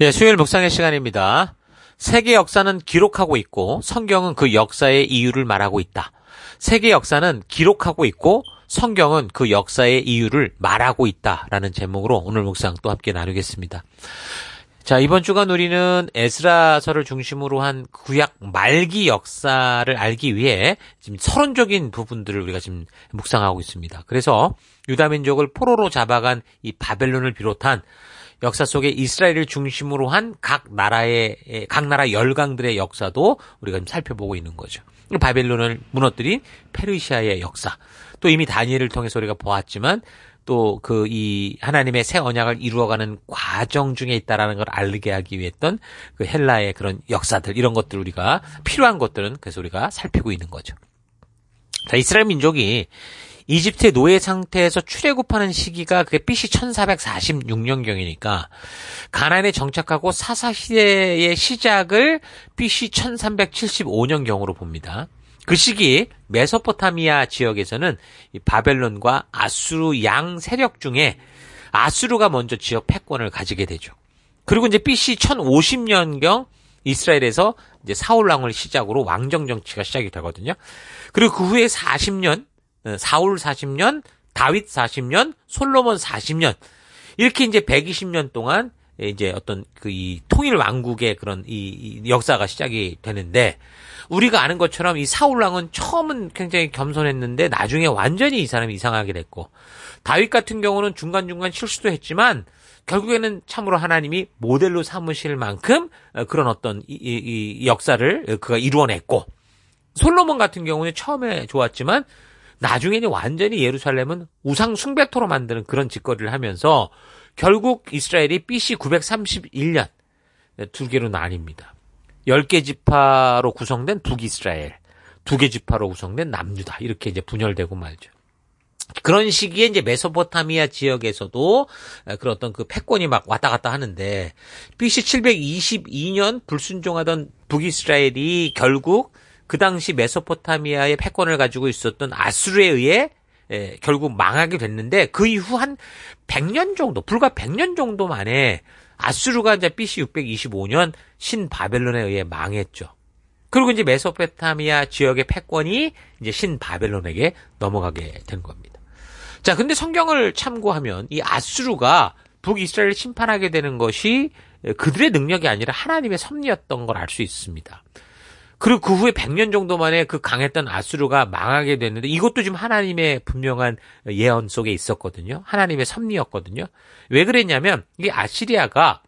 수요일 묵상의 시간입니다. 세계 역사는 기록하고 있고 성경은 그 역사의 이유를 말하고 있다. 세계 역사는 기록하고 있고 성경은 그 역사의 이유를 말하고 있다라는 제목으로 오늘 묵상 또 함께 나누겠습니다. 자, 이번 주간 우리는 에스라서를 중심으로 한 구약 말기 역사를 알기 위해 지금 서론적인 부분들을 우리가 지금 묵상하고 있습니다. 그래서 유다민족을 포로로 잡아간 이 바벨론을 비롯한 역사 속에 이스라엘을 중심으로 한 각 나라 열강들의 역사도 우리가 지금 살펴보고 있는 거죠. 바벨론을 무너뜨린 페르시아의 역사. 또 이미 다니엘을 통해서 우리가 보았지만 또 이 하나님의 새 언약을 이루어가는 과정 중에 있다라는 걸 알게 하기 위해 했던 그 헬라의 그런 역사들, 이런 것들 우리가 필요한 것들은 그래서 우리가 살피고 있는 거죠. 자, 이스라엘 민족이 이집트의 노예 상태에서 출애굽하는 시기가 그게 BC 1446년경이니까 가나안에 정착하고 사사시대의 시작을 BC 1375년경으로 봅니다. 그 시기 메소포타미아 지역에서는 이 바벨론과 아수르 양 세력 중에 아수르가 먼저 지역 패권을 가지게 되죠. 그리고 이제 BC 1050년경 이스라엘에서 이제 사울 왕을 시작으로 왕정 정치가 시작이 되거든요. 그리고 그 후에 40년, 사울 40년, 다윗 40년, 솔로몬 40년, 이렇게 이제 120년 동안 이제 어떤 이 통일 왕국의 그런 이 역사가 시작이 되는데, 우리가 아는 것처럼 이 사울 왕은 처음은 굉장히 겸손했는데 나중에 완전히 이 사람이 이상하게 됐고, 다윗 같은 경우는 중간중간 실수도 했지만 결국에는 참으로 하나님이 모델로 삼으실 만큼 그런 어떤 이 역사를 그가 이루어냈고, 솔로몬 같은 경우는 처음에 좋았지만 나중에는 완전히 예루살렘은 우상 숭배토로 만드는 그런 짓거리를 하면서 결국 이스라엘이 BC 931년 두 개로 나뉩니다. 10개 지파로 구성된 북이스라엘, 2개 지파로 구성된 남유다, 이렇게 이제 분열되고 말죠. 그런 시기에 이제 메소포타미아 지역에서도 그런 어떤 그 패권이 막 왔다 갔다 하는데, BC 722년 불순종하던 북이스라엘이 결국 그 당시 메소포타미아의 패권을 가지고 있었던 아수르에 의해 결국 망하게 됐는데, 그 이후 한 100년 정도, 불과 100년 정도 만에 아수르가 이제 BC 625년 신바벨론에 의해 망했죠. 그리고 이제 메소포타미아 지역의 패권이 이제 신바벨론에게 넘어가게 된 겁니다. 자, 근데 성경을 참고하면 이 아수르가 북이스라엘을 심판하게 되는 것이 그들의 능력이 아니라 하나님의 섭리였던 걸 알 수 있습니다. 그리고 그 후에 100년 정도 만에 그 강했던 아수르가 망하게 됐는데, 이것도 지금 하나님의 분명한 예언 속에 있었거든요. 하나님의 섭리였거든요. 왜 그랬냐면 이 아시리아가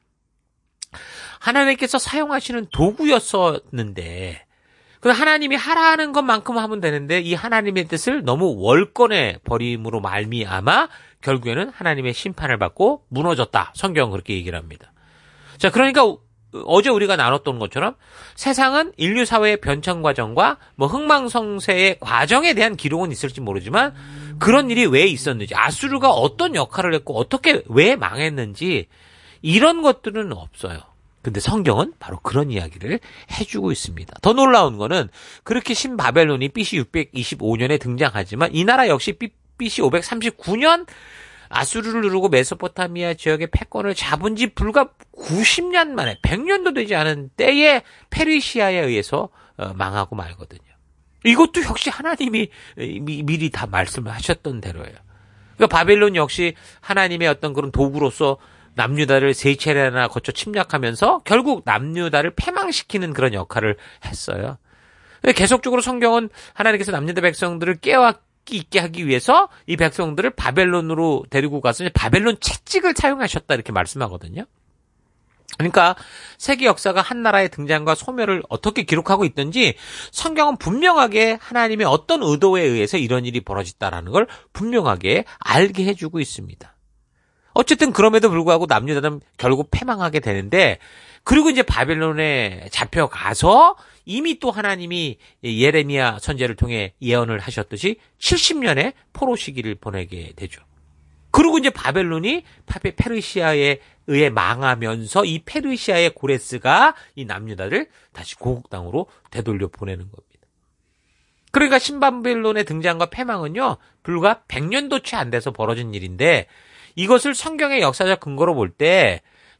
하나님께서 사용하시는 도구였었는데, 하나님이 하라는 것만큼 하면 되는데 이 하나님의 뜻을 너무 월권해 버림으로 말미암아 결국에는 하나님의 심판을 받고 무너졌다. 성경은 그렇게 얘기를 합니다. 자, 그러니까 어제 우리가 나눴던 것처럼 세상은 인류 사회의 변천 과정과 흥망성쇠의 과정에 대한 기록은 있을지 모르지만 그런 일이 왜 있었는지, 아수르가 어떤 역할을 했고 어떻게 왜 망했는지 이런 것들은 없어요. 근데 성경은 바로 그런 이야기를 해주고 있습니다. 더 놀라운 거는 그렇게 신바벨론이 BC 625년에 등장하지만 이 나라 역시 BC 539년 아수르를 누르고 메소포타미아 지역의 패권을 잡은 지 불과 90년 만에, 100년도 되지 않은 때에 페르시아에 의해서 망하고 말거든요. 이것도 역시 하나님이 미리 다 말씀을 하셨던 대로예요. 그러니까 바벨론 역시 하나님의 어떤 그런 도구로서 남유다를 세 차례나 거쳐 침략하면서 결국 남유다를 패망시키는 그런 역할을 했어요. 계속적으로 성경은 하나님께서 남유다 백성들을 있게 하기 위해서 이 백성들을 바벨론으로 데리고 가서 바벨론 채찍을 사용하셨다, 이렇게 말씀하거든요. 그러니까 세계 역사가 한 나라의 등장과 소멸을 어떻게 기록하고 있든지 성경은 분명하게 하나님의 어떤 의도에 의해서 이런 일이 벌어졌다라는 걸 분명하게 알게 해주고 있습니다. 어쨌든 그럼에도 불구하고 남유다는 결국 패망하게 되는데, 그리고 이제 바벨론에 잡혀가서 이미 또 하나님이 예레미야 선지자를 통해 예언을 하셨듯이 70년의 포로 시기를 보내게 되죠. 그리고 이제 바벨론이 페르시아에 의해 망하면서 이 페르시아의 고레스가 이 남유다를 다시 고국 땅으로 되돌려 보내는 겁니다. 그러니까 신바벨론의 등장과 패망은요, 불과 100년도 채 안 돼서 벌어진 일인데, 이것을 성경의 역사적 근거로 볼 때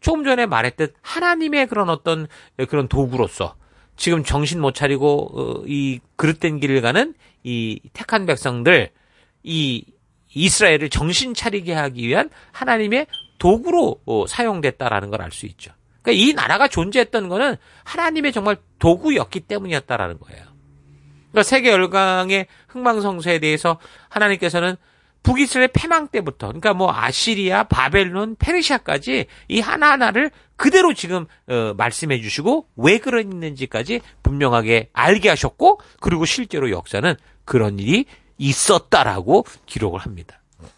조금 전에 말했듯 하나님의 그런 어떤 그런 도구로서 지금 정신 못 차리고 이 그릇된 길을 가는 이 택한 백성들, 이 이스라엘을 정신 차리게 하기 위한 하나님의 도구로 사용됐다라는 걸 알 수 있죠. 그러니까 이 나라가 존재했던 거는 하나님의 정말 도구였기 때문이었다라는 거예요. 그러니까 세계 열강의 흥망성쇠에 대해서 하나님께서는 북이스라엘 패망 때부터, 그러니까 뭐 아시리아, 바벨론, 페르시아까지 이 하나하나를 그대로 지금 말씀해 주시고 왜 그랬는지까지 분명하게 알게 하셨고, 그리고 실제로 역사는 그런 일이 있었다라고 기록을 합니다.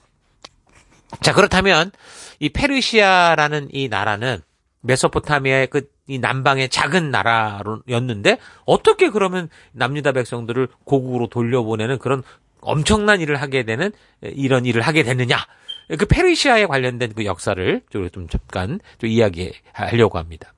자, 그렇다면 이 페르시아라는 이 나라는 메소포타미아의 이 남방의 작은 나라였는데 어떻게 그러면 남유다 백성들을 고국으로 돌려보내는 그런 엄청난 일을 하게 되는 이런 일을 하게 됐느냐? 그 페르시아에 관련된 그 역사를 좀 잠깐 좀 이야기하려고 합니다.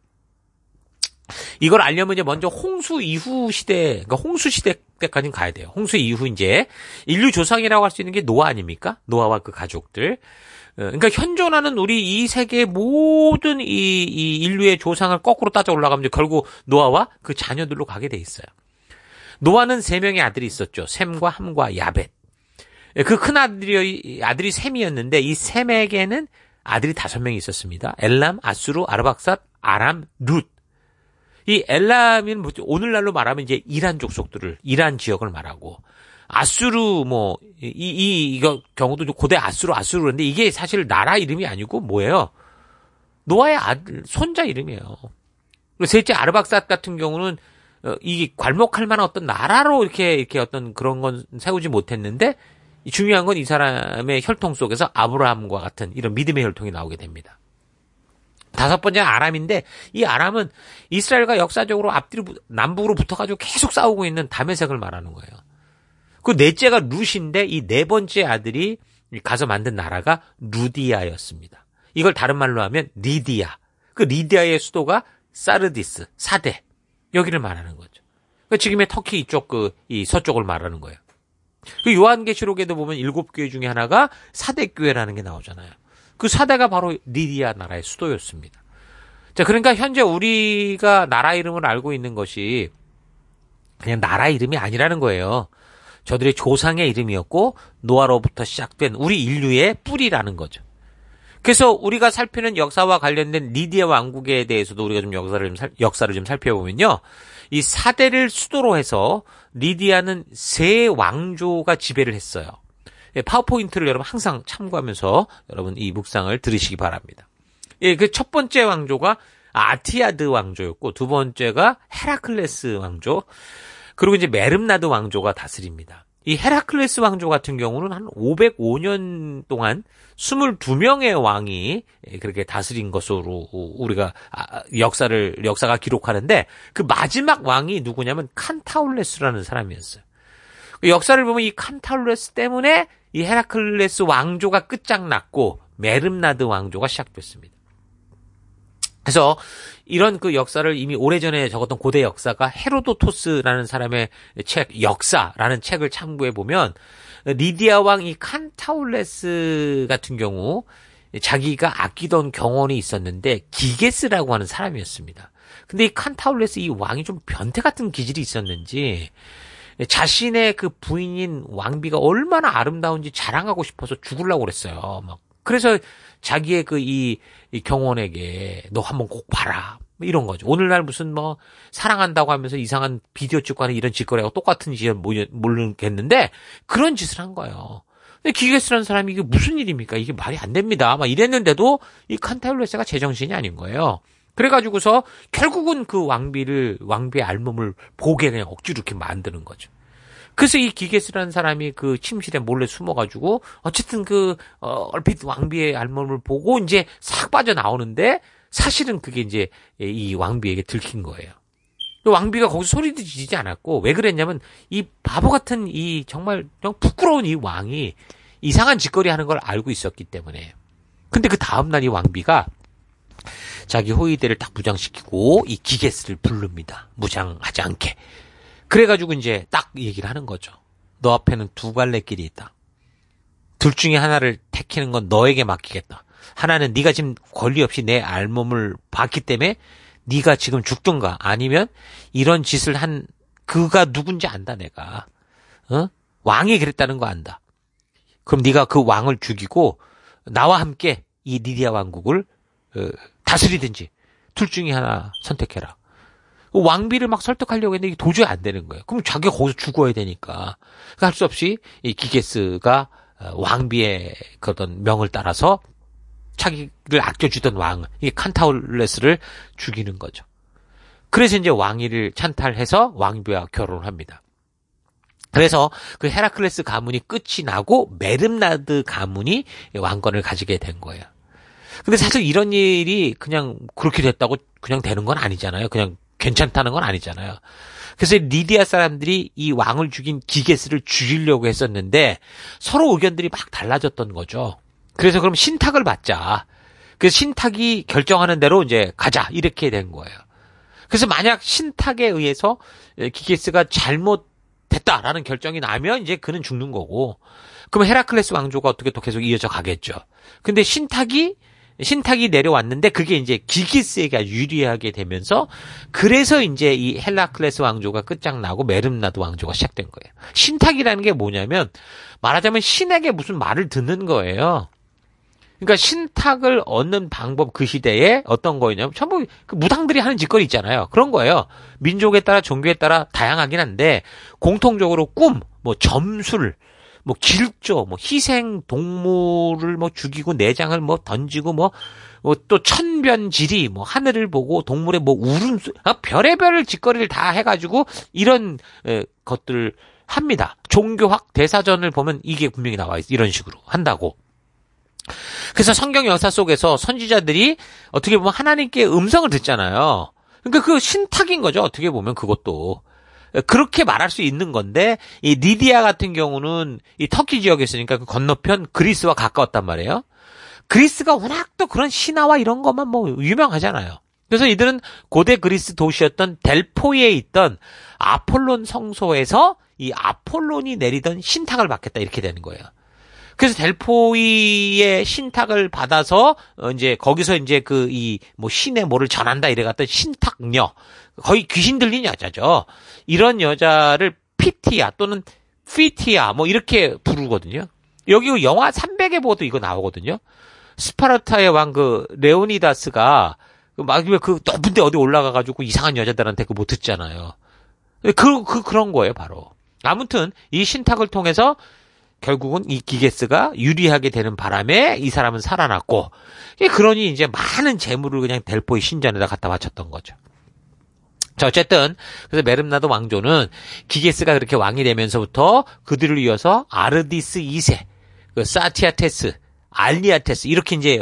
이걸 알려면 이제 먼저 홍수 이후 시대, 그러니까 홍수 시대 때까지는 가야 돼요. 홍수 이후 이제 인류 조상이라고 할 수 있는 게 노아 아닙니까? 노아와 그 가족들. 그러니까 현존하는 우리 이 세계의 모든 이 인류의 조상을 거꾸로 따져 올라가면 결국 노아와 그 자녀들로 가게 돼 있어요. 노아는 3명의 아들이 있었죠. 셈과 함과 야벳. 그 큰 아들이 셈이었는데 이 셈에게는 아들이 5명이 있었습니다. 엘람, 아수르, 아르박삿, 아람, 룻. 이 엘람은 오늘날로 말하면 이제 이란 족속들을, 이란 지역을 말하고, 아수르 이거 경우도 고대 아수르 그런데 이게 사실 나라 이름이 아니고 뭐예요? 노아의 아들 손자 이름이에요. 그리고 셋째 아르박삿 같은 경우는 이게 괄목할 만한 어떤 나라로 이렇게 어떤 그런 건 세우지 못했는데 중요한 건 이 사람의 혈통 속에서 아브라함과 같은 이런 믿음의 혈통이 나오게 됩니다. 5번째는 아람인데 이 아람은 이스라엘과 역사적으로 앞뒤로 남북으로 붙어가지고 계속 싸우고 있는 다메섹을 말하는 거예요. 그 넷째가 룻인데 이 4번째 아들이 가서 만든 나라가 루디아였습니다. 이걸 다른 말로 하면 리디아. 그 리디아의 수도가 사르디스, 사대. 여기를 말하는 거죠. 그러니까 지금의 터키 이쪽 이 서쪽을 말하는 거예요. 그 요한계시록에도 보면 7교회 중에 하나가 사대교회라는 게 나오잖아요. 그 사대가 바로 리디아 나라의 수도였습니다. 자, 그러니까 현재 우리가 나라 이름을 알고 있는 것이 그냥 나라 이름이 아니라는 거예요. 저들의 조상의 이름이었고 노아로부터 시작된 우리 인류의 뿌리라는 거죠. 그래서 우리가 살피는 역사와 관련된 리디아 왕국에 대해서도 우리가 좀 역사를 좀 살펴보면요. 이 사대를 수도로 해서 리디아는 3왕조가 지배를 했어요. 파워포인트를 여러분 항상 참고하면서 여러분 이 묵상을 들으시기 바랍니다. 예, 그 첫 번째 왕조가 아티아드 왕조였고 2번째가 헤라클레스 왕조, 그리고 이제 메름나드 왕조가 다스립니다. 이 헤라클레스 왕조 같은 경우는 한 505년 동안 22명의 왕이 그렇게 다스린 것으로 우리가 역사가 기록하는데 그 마지막 왕이 누구냐면 칸타울레스라는 사람이었어요. 역사를 보면 이 칸타울레스 때문에 이 헤라클레스 왕조가 끝장났고 메름나드 왕조가 시작됐습니다. 그래서 이런 그 역사를 이미 오래전에 적었던 고대 역사가 헤로도토스라는 사람의 책, 역사라는 책을 참고해 보면 리디아 왕 이 칸타울레스 같은 경우 자기가 아끼던 경원이 있었는데 기게스라고 하는 사람이었습니다. 근데 이 칸타울레스 이 왕이 좀 변태 같은 기질이 있었는지 자신의 그 부인인 왕비가 얼마나 아름다운지 자랑하고 싶어서 죽으려고 그랬어요. 그래서 자기의 이 경원에게 너 한번 꼭 봐라. 이런 거죠. 오늘날 무슨 사랑한다고 하면서 이상한 비디오 찍고 하는 이런 짓거리하고 똑같은 짓을 모르겠는데 그런 짓을 한 거예요. 근데 기게스라는 사람이 이게 무슨 일입니까? 이게 말이 안 됩니다. 이랬는데도 이 칸타울레스가 제정신이 아닌 거예요. 그래가지고서 결국은 그 왕비의 알몸을 보게 그냥 억지로 이렇게 만드는 거죠. 그래서 이 기게스라는 사람이 그 침실에 몰래 숨어가지고 어쨌든 얼핏 왕비의 알몸을 보고 이제 싹 빠져나오는데 사실은 그게 이제 이 왕비에게 들킨 거예요. 왕비가 거기서 소리도 지르지 않았고 왜 그랬냐면 이 바보 같은 이 정말 부끄러운 이 왕이 이상한 짓거리 하는 걸 알고 있었기 때문에. 근데 그 다음날 이 왕비가 자기 호위대를 딱 무장시키고 이 기게스를 부릅니다. 무장하지 않게. 그래가지고 이제 딱 얘기를 하는 거죠. 너 앞에는 2 갈래 길이 있다. 둘 중에 하나를 택하는 건 너에게 맡기겠다. 하나는 네가 지금 권리 없이 내 알몸을 봤기 때문에 네가 지금 죽든가 아니면 이런 짓을 한 그가 누군지 안다 내가. 왕이 그랬다는 거 안다. 그럼 네가 그 왕을 죽이고 나와 함께 이 니디아 왕국을 다스리든지 둘 중에 하나 선택해라. 왕비를 막 설득하려고 했는데 이게 도저히 안 되는 거예요. 그럼 자기가 거기서 죽어야 되니까. 할 수 없이 이 기게스가 왕비의 그런 명을 따라서 자기를 아껴주던 왕, 이 칸타울레스를 죽이는 거죠. 그래서 이제 왕위를 찬탈해서 왕비와 결혼을 합니다. 그래서 그 헤라클레스 가문이 끝이 나고 메름나드 가문이 왕권을 가지게 된 거예요. 근데 사실 이런 일이 그냥 그렇게 됐다고 그냥 되는 건 아니잖아요. 그냥 괜찮다는 건 아니잖아요. 그래서 리디아 사람들이 이 왕을 죽인 기게스를 죽이려고 했었는데 서로 의견들이 막 달라졌던 거죠. 그래서 그럼 신탁을 받자. 그래서 신탁이 결정하는 대로 이제 가자. 이렇게 된 거예요. 그래서 만약 신탁에 의해서 기게스가 잘못됐다라는 결정이 나면 이제 그는 죽는 거고, 그럼 헤라클레스 왕조가 어떻게 또 계속 이어져 가겠죠. 근데 신탁이 내려왔는데 그게 이제 기게스에게 유리하게 되면서 그래서 이제 이 헤라클레스 왕조가 끝장나고 메름나드 왕조가 시작된 거예요. 신탁이라는 게 뭐냐면 말하자면 신에게 무슨 말을 듣는 거예요. 그러니까 신탁을 얻는 방법 그 시대에 어떤 거였냐면 전부 그 무당들이 하는 짓거리 있잖아요. 그런 거예요. 민족에 따라 종교에 따라 다양하긴 한데 공통적으로 꿈, 뭐 점술, 뭐 길조, 뭐 희생 동물을 뭐 죽이고 내장을 뭐 던지고 뭐 또 천변지리, 뭐 하늘을 보고 동물의 뭐 울음소, 별의별 짓거리를 다 해가지고 이런 것들을 합니다. 종교학 대사전을 보면 이게 분명히 나와 있어. 이런 식으로 한다고. 그래서 성경 역사 속에서 선지자들이 어떻게 보면 하나님께 음성을 듣잖아요. 그러니까 그 신탁인 거죠. 어떻게 보면 그것도. 그렇게 말할 수 있는 건데 이 니디아 같은 경우는 이 터키 지역에 있으니까 그 건너편 그리스와 가까웠단 말이에요. 그리스가 워낙 또 그런 신화와 이런 것만 뭐 유명하잖아요. 그래서 이들은 고대 그리스 도시였던 델포이에 있던 아폴론 성소에서 이 아폴론이 내리던 신탁을 받겠다 이렇게 되는 거예요. 그래서 델포이의 신탁을 받아서 이제 거기서 이제 그 이 뭐 신의 뭐를 전한다 이래 갔던 신탁녀, 거의 귀신 들린 여자죠. 이런 여자를 피티아 또는 피티아 뭐 이렇게 부르거든요. 여기 영화 300에 보도 이거 나오거든요. 스파르타의 왕 그 레오니다스가 막 그 높은 데 어디 올라가 가지고 이상한 여자들한테 그 뭐 듣잖아요. 그런 거예요, 바로. 아무튼 이 신탁을 통해서 결국은 이 기게스가 유리하게 되는 바람에 이 사람은 살아났고, 그러니 이제 많은 재물을 그냥 델포이 신전에다 갖다 바쳤던 거죠. 자, 어쨌든 그래서 메름나드 왕조는 기게스가 그렇게 왕이 되면서부터 그들을 이어서 아르디스 2세, 그 사티아테스, 알리아테스 이렇게 이제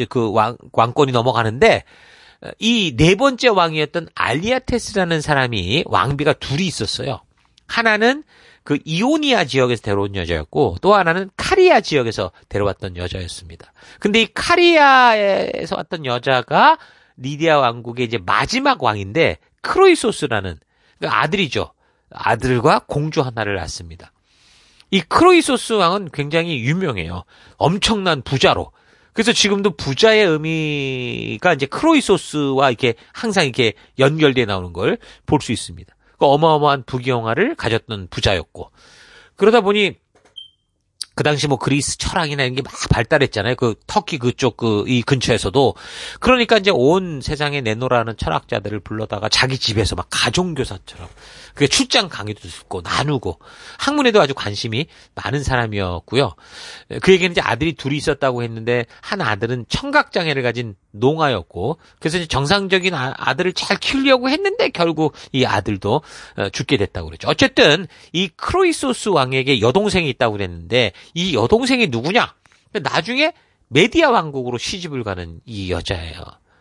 왕권이 넘어가는데, 이 네 번째 왕이었던 알리아테스라는 사람이 왕비가 둘이 있었어요. 하나는 그 이오니아 지역에서 데려온 여자였고 또 하나는 카리아 지역에서 데려왔던 여자였습니다. 근데 이 카리아에서 왔던 여자가 리디아 왕국의 이제 마지막 왕인데 크로이소스라는 아들이죠. 아들과 공주 하나를 낳습니다. 이 크로이소스 왕은 굉장히 유명해요. 엄청난 부자로. 그래서 지금도 부자의 의미가 이제 크로이소스와 이렇게 항상 이렇게 연결돼 나오는 걸 볼 수 있습니다. 어마어마한 부귀영화를 가졌던 부자였고, 그러다 보니 그 당시 뭐 그리스 철학이나 이런 게 막 발달했잖아요. 그 터키 그쪽 이 근처에서도. 그러니까 이제 온 세상에 내놓으라는 철학자들을 불러다가 자기 집에서 막 가정교사처럼 그 출장 강의도 듣고 나누고 학문에도 아주 관심이 많은 사람이었고요. 그에게는 이제 아들이 둘이 있었다고 했는데 한 아들은 청각장애를 가진 농아였고, 그래서 이제 정상적인 아들을 잘 키우려고 했는데 결국 이 아들도 죽게 됐다고 그랬죠. 어쨌든 이 크로이소스 왕에게 여동생이 있다고 그랬는데 이 여동생이 누구냐? 나중에 메디아 왕국으로 시집을 가는 이 여자예요.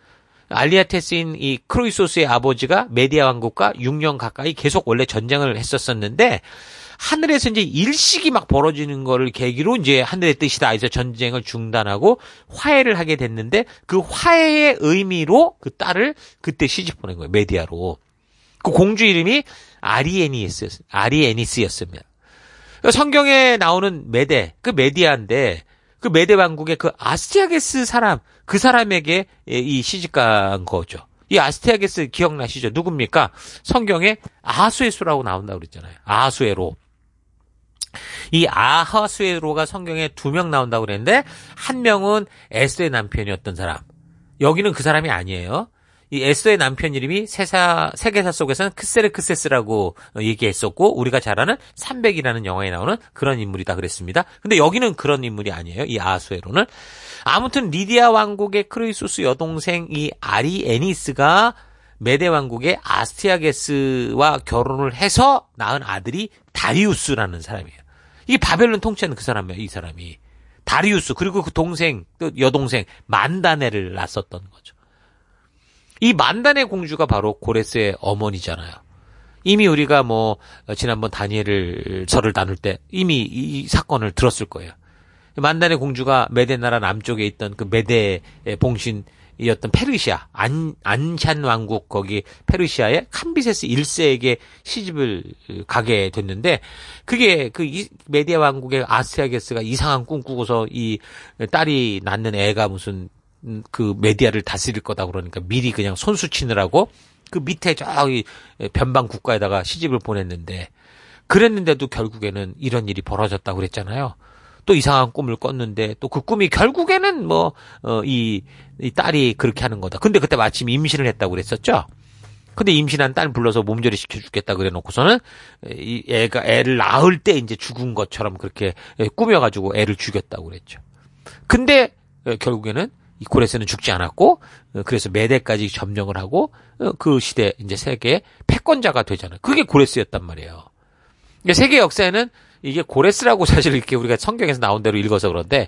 알리아테스인 이 크로이소스의 아버지가 메디아 왕국과 6년 가까이 계속 원래 전쟁을 했었었는데 하늘에서 이제 일식이 막 벌어지는 거를 계기로 이제 하늘의 뜻이다 해서 전쟁을 중단하고 화해를 하게 됐는데 그 화해의 의미로 그 딸을 그때 시집 보낸 거예요. 메디아로. 그 공주 이름이 아리에니스였습니다. 성경에 나오는 메데, 그 메디아인데 그 메대 왕국의 그 아스티아게스 사람, 그 사람에게 이 시집간 거죠. 이 아스티아게스 기억나시죠? 누굽니까? 성경에 아하수에로라고 나온다고 그랬잖아요. 아하수에로. 이 아하수에로가 성경에 2명 나온다고 그랬는데 한 명은 에스더의 남편이었던 사람. 여기는 그 사람이 아니에요. 이 에스더의 남편 이름이 세계사 속에서는 크세르크세스라고 얘기했었고 우리가 잘 아는 300이라는 영화에 나오는 그런 인물이다 그랬습니다. 근데 여기는 그런 인물이 아니에요. 이 아하수에로는. 아무튼 리디아 왕국의 크로이소스 여동생 이 아리에니스가 메데 왕국의 아스티아게스와 결혼을 해서 낳은 아들이 다리우스라는 사람이에요. 이게 바벨론 통치하는 그 사람이에요. 이 사람이. 다리우스 그리고 그 동생 또 여동생 만다네를 낳았었던 거죠. 이 만다네 공주가 바로 고레스의 어머니잖아요. 이미 우리가 지난번 다니엘을 설을 나눌 때 이미 이 사건을 들었을 거예요. 만다네 공주가 메데 나라 남쪽에 있던 그 메데의 봉신이었던 페르시아 안샨 왕국 거기 페르시아의 캄비세스 1세에게 시집을 가게 됐는데 그게 그 메데 왕국의 아스티아게스가 이상한 꿈 꾸고서 이 딸이 낳는 애가 무슨 그 메디아를 다스릴 거다 그러니까 미리 그냥 손수 치느라고 그 밑에 저기 변방 국가에다가 시집을 보냈는데 그랬는데도 결국에는 이런 일이 벌어졌다고 그랬잖아요. 또 이상한 꿈을 꿨는데 또 그 꿈이 결국에는 이 딸이 그렇게 하는 거다. 근데 그때 마침 임신을 했다고 그랬었죠. 근데 임신한 딸 불러서 몸조리 시켜주겠다 그래 놓고서는 이 애를 낳을 때 이제 죽은 것처럼 그렇게 꾸며가지고 애를 죽였다고 그랬죠. 근데 결국에는 이 고레스는 죽지 않았고 그래서 메대까지 점령을 하고 그 시대 이제 세계의 패권자가 되잖아요. 그게 고레스였단 말이에요. 그러니까 세계 역사에는 이게 고레스라고 사실 이렇게 우리가 성경에서 나온 대로 읽어서 그런데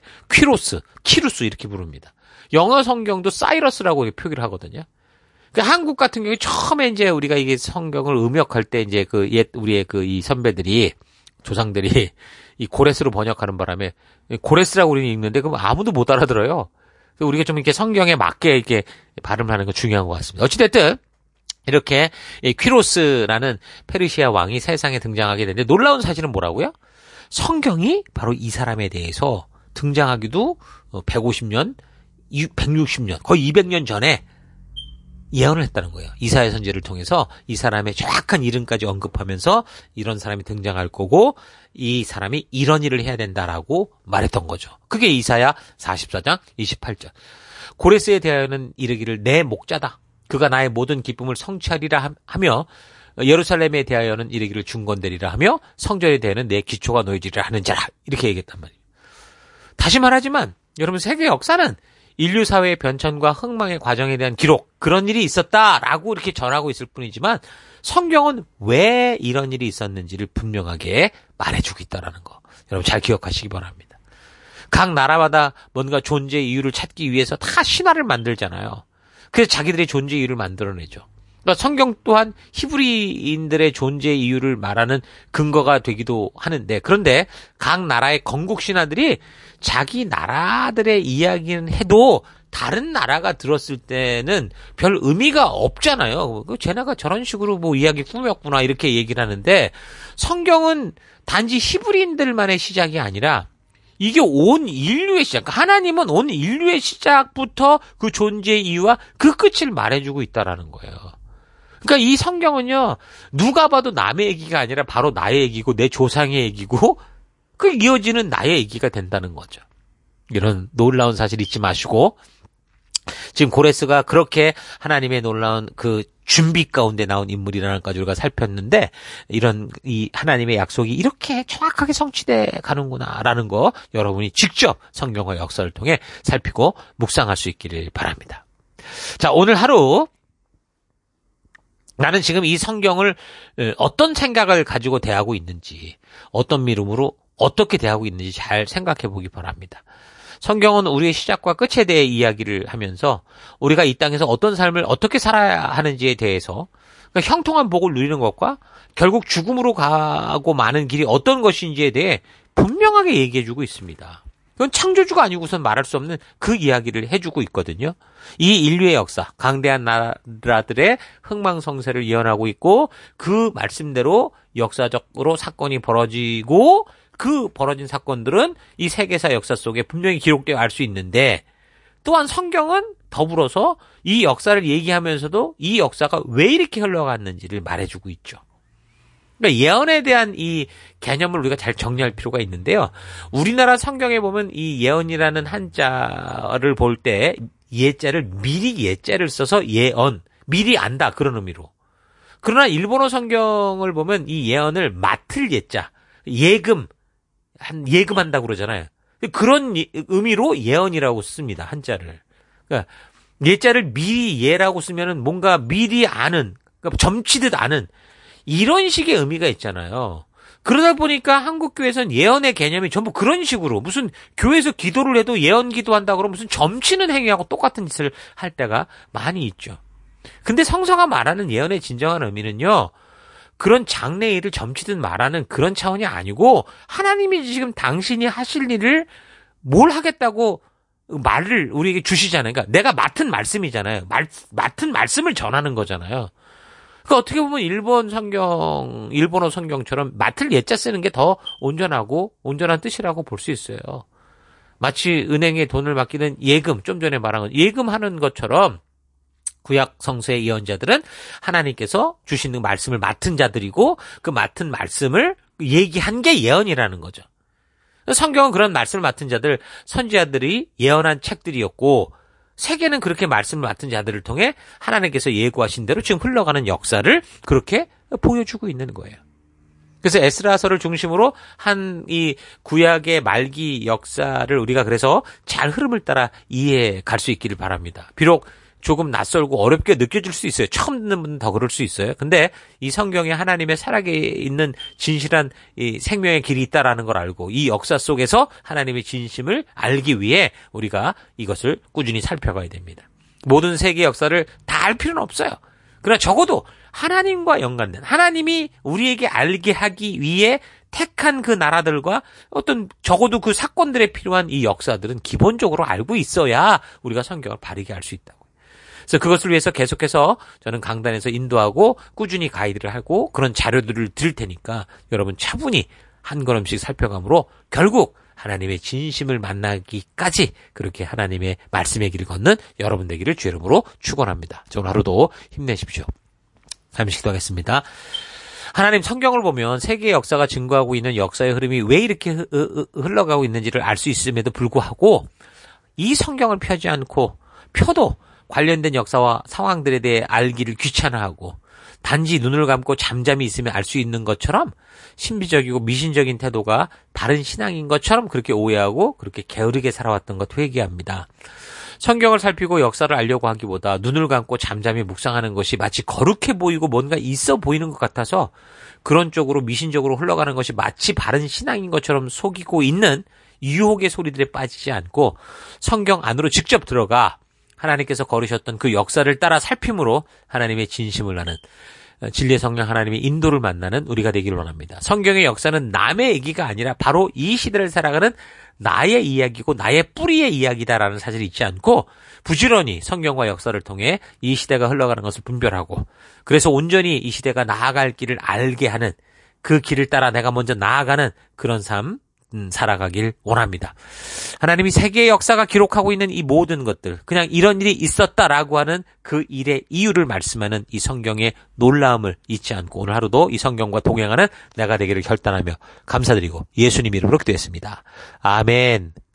키루스 이렇게 부릅니다. 영어 성경도 사이러스라고 표기를 하거든요. 그러니까 한국 같은 경우에 처음에 이제 우리가 이게 성경을 음역할 때 이제 우리의 이 선배들이 조상들이 이 고레스로 번역하는 바람에 고레스라고 우리는 읽는데 그럼 아무도 못 알아들어요. 우리가 좀 이렇게 성경에 맞게 이렇게 발음을 하는 거 중요한 것 같습니다. 어찌됐든 이렇게 퀴로스라는 페르시아 왕이 세상에 등장하게 되는데 놀라운 사실은 뭐라고요? 성경이 바로 이 사람에 대해서 등장하기도 150년, 160년, 거의 200년 전에 예언을 했다는 거예요. 이사야 선지를 통해서 이 사람의 정확한 이름까지 언급하면서 이런 사람이 등장할 거고 이 사람이 이런 일을 해야 된다라고 말했던 거죠. 그게 이사야 44장 28절. 고레스에 대하여는 이르기를 내 목자다. 그가 나의 모든 기쁨을 성취하리라 하며 예루살렘에 대하여는 이르기를 중건되리라 하며 성전에 대하여는 내 기초가 놓여지리라 하는 자라. 이렇게 얘기했단 말이에요. 다시 말하지만 여러분 세계 역사는 인류 사회의 변천과 흥망의 과정에 대한 기록 그런 일이 있었다라고 이렇게 전하고 있을 뿐이지만 성경은 왜 이런 일이 있었는지를 분명하게 말해주고 있다는 거 여러분 잘 기억하시기 바랍니다. 각 나라마다 뭔가 존재 이유를 찾기 위해서 다 신화를 만들잖아요. 그래서 자기들의 존재 이유를 만들어내죠. 그러니까 성경 또한 히브리인들의 존재 이유를 말하는 근거가 되기도 하는데 그런데 각 나라의 건국 신화들이 자기 나라들의 이야기는 해도 다른 나라가 들었을 때는 별 의미가 없잖아요. 쟤네가 저런 식으로 이야기 꾸몄구나 이렇게 얘기를 하는데 성경은 단지 히브리인들만의 시작이 아니라 이게 온 인류의 시작. 하나님은 온 인류의 시작부터 그 존재의 이유와 그 끝을 말해주고 있다라는 거예요. 그러니까 이 성경은요, 누가 봐도 남의 얘기가 아니라 바로 나의 얘기고 내 조상의 얘기고 그 이어지는 나의 얘기가 된다는 거죠. 이런 놀라운 사실 잊지 마시고 지금 고레스가 그렇게 하나님의 놀라운 그 준비 가운데 나온 인물이라는 것까지 우리가 살폈는데 이런 이 하나님의 약속이 이렇게 정확하게 성취돼 가는구나라는 거 여러분이 직접 성경과 역사를 통해 살피고 묵상할 수 있기를 바랍니다. 자, 오늘 하루 나는 지금 이 성경을 어떤 생각을 가지고 대하고 있는지 어떤 미름으로 어떻게 대하고 있는지 잘 생각해 보기 바랍니다. 성경은 우리의 시작과 끝에 대해 이야기를 하면서 우리가 이 땅에서 어떤 삶을 어떻게 살아야 하는지에 대해서 그러니까 형통한 복을 누리는 것과 결국 죽음으로 가고 마는 길이 어떤 것인지에 대해 분명하게 얘기해주고 있습니다. 그건 창조주가 아니고선 말할 수 없는 그 이야기를 해주고 있거든요. 이 인류의 역사, 강대한 나라들의 흥망성쇠를 예언하고 있고 그 말씀대로 역사적으로 사건이 벌어지고 그 벌어진 사건들은 이 세계사 역사 속에 분명히 기록되어 알 수 있는데 또한 성경은 더불어서 이 역사를 얘기하면서도 이 역사가 왜 이렇게 흘러갔는지를 말해주고 있죠. 그러니까 예언에 대한 이 개념을 우리가 잘 정리할 필요가 있는데요. 우리나라 성경에 보면 이 예언이라는 한자를 볼 때 예자를 미리 예자를 써서 예언, 미리 안다 그런 의미로. 그러나 일본어 성경을 보면 이 예언을 맡을 예자, 예금한다고 그러잖아요. 그런 의미로 예언이라고 씁니다. 한자를. 그러니까 예자를 미리 예라고 쓰면은 뭔가 미리 아는, 그러니까 점치듯 아는 이런 식의 의미가 있잖아요. 그러다 보니까 한국 교회에서는 예언의 개념이 전부 그런 식으로 무슨 교회에서 기도를 해도 예언 기도한다 그러면 무슨 점치는 행위하고 똑같은 짓을 할 때가 많이 있죠. 근데 성서가 말하는 예언의 진정한 의미는요. 그런 장래일을 점치듯 말하는 그런 차원이 아니고 하나님이 지금 당신이 하실 일을 뭘 하겠다고 말을 우리에게 주시잖아요. 그러니까 내가 맡은 말씀이잖아요. 맡은 말씀을 전하는 거잖아요. 그러니까 어떻게 보면 일본어 성경처럼 맡을 예자 쓰는 게 더 온전한 뜻이라고 볼 수 있어요. 마치 은행에 돈을 맡기는 예금, 좀 전에 말한 건 예금하는 것처럼 구약 성서의 예언자들은 하나님께서 주시는 말씀을 맡은 자들이고 그 맡은 말씀을 얘기한 게 예언이라는 거죠. 성경은 그런 말씀을 맡은 자들, 선지자들이 예언한 책들이었고 세계는 그렇게 말씀을 맡은 자들을 통해 하나님께서 예고하신 대로 지금 흘러가는 역사를 그렇게 보여주고 있는 거예요. 그래서 에스라서를 중심으로 한 이 구약의 말기 역사를 우리가 그래서 잘 흐름을 따라 이해해 갈 수 있기를 바랍니다. 비록 조금 낯설고 어렵게 느껴질 수 있어요. 처음 듣는 분은 더 그럴 수 있어요. 근데 이 성경에 하나님의 살아있는 진실한 이 생명의 길이 있다라는 걸 알고 이 역사 속에서 하나님의 진심을 알기 위해 우리가 이것을 꾸준히 살펴가야 됩니다. 모든 세계 역사를 다 알 필요는 없어요. 그러나 적어도 하나님과 연관된 하나님이 우리에게 알게 하기 위해 택한 그 나라들과 어떤 적어도 그 사건들에 필요한 이 역사들은 기본적으로 알고 있어야 우리가 성경을 바르게 알 수 있다고. 그래서 그것을 위해서 계속해서 저는 강단에서 인도하고 꾸준히 가이드를 하고 그런 자료들을 드릴 테니까 여러분 차분히 한 걸음씩 살펴감으로 결국 하나님의 진심을 만나기까지 그렇게 하나님의 말씀의 길을 걷는 여러분 되기를 주의 이름으로 축원합니다. 오늘 하루도 힘내십시오. 잠시 기도하겠습니다. 하나님 성경을 보면 세계의 역사가 증거하고 있는 역사의 흐름이 왜 이렇게 흘러가고 있는지를 알 수 있음에도 불구하고 이 성경을 펴지 않고 펴도 관련된 역사와 상황들에 대해 알기를 귀찮아하고 단지 눈을 감고 잠잠히 있으면 알 수 있는 것처럼 신비적이고 미신적인 태도가 다른 신앙인 것처럼 그렇게 오해하고 그렇게 게으르게 살아왔던 것 회개합니다. 성경을 살피고 역사를 알려고 하기보다 눈을 감고 잠잠히 묵상하는 것이 마치 거룩해 보이고 뭔가 있어 보이는 것 같아서 그런 쪽으로 미신적으로 흘러가는 것이 마치 바른 신앙인 것처럼 속이고 있는 유혹의 소리들에 빠지지 않고 성경 안으로 직접 들어가 하나님께서 걸으셨던 그 역사를 따라 살핌으로 하나님의 진심을 아는 진리의 성령 하나님의 인도를 만나는 우리가 되기를 원합니다. 성경의 역사는 남의 얘기가 아니라 바로 이 시대를 살아가는 나의 이야기고 나의 뿌리의 이야기다라는 사실을 잊지 않고 부지런히 성경과 역사를 통해 이 시대가 흘러가는 것을 분별하고 그래서 온전히 이 시대가 나아갈 길을 알게 하는 그 길을 따라 내가 먼저 나아가는 그런 삶 살아가길 원합니다. 하나님이 세계의 역사가 기록하고 있는 이 모든 것들, 그냥 이런 일이 있었다라고 하는 그 일의 이유를 말씀하는 이 성경의 놀라움을 잊지 않고 오늘 하루도 이 성경과 동행하는 내가 되기를 결단하며 감사드리고 예수님 이름으로 기도했습니다. 아멘.